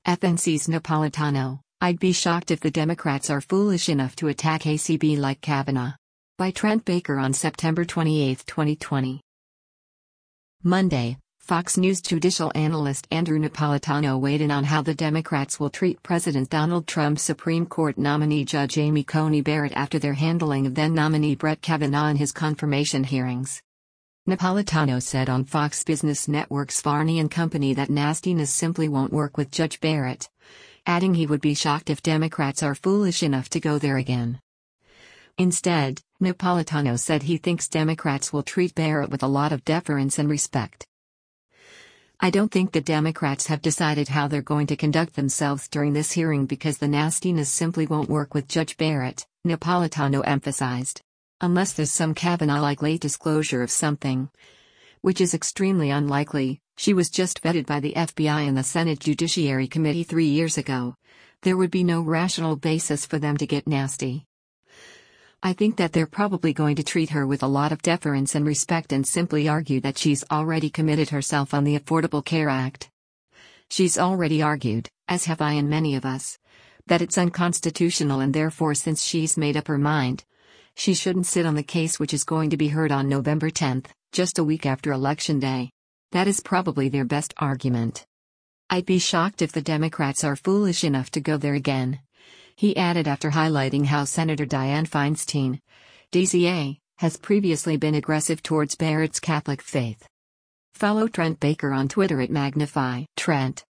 FNC's Napolitano, I'd be shocked if the Democrats are foolish enough to attack ACB like Kavanaugh. By Trent Baker on September 28, 2020. Monday, Fox News judicial analyst Andrew Napolitano weighed in on how the Democrats will treat President Donald Trump's Supreme Court nominee Judge Amy Coney Barrett after their handling of then-nominee Brett Kavanaugh in his confirmation hearings. Napolitano said on Fox Business Network's Varney and Company that nastiness simply won't work with Judge Barrett, adding he would be shocked if Democrats are foolish enough to go there again. Instead, Napolitano said he thinks Democrats will treat Barrett with a lot of deference and respect. I don't think the Democrats have decided how they're going to conduct themselves during this hearing because the nastiness simply won't work with Judge Barrett, Napolitano emphasized. Unless there's some Kavanaugh-like late disclosure of something. Which is extremely unlikely. She was just vetted by the FBI and the Senate Judiciary Committee 3 years ago. There would be no rational basis for them to get nasty. I think that they're probably going to treat her with a lot of deference and respect and simply argue that she's already committed herself on the Affordable Care Act. She's already argued, as have I and many of us, that it's unconstitutional and therefore since she's made up her mind, she shouldn't sit on the case which is going to be heard on November 10, just a week after Election Day. That is probably their best argument. I'd be shocked if the Democrats are foolish enough to go there again. He added after highlighting how Senator Dianne Feinstein, DCA, has previously been aggressive towards Barrett's Catholic faith. Follow Trent Baker on Twitter at Magnify Trent.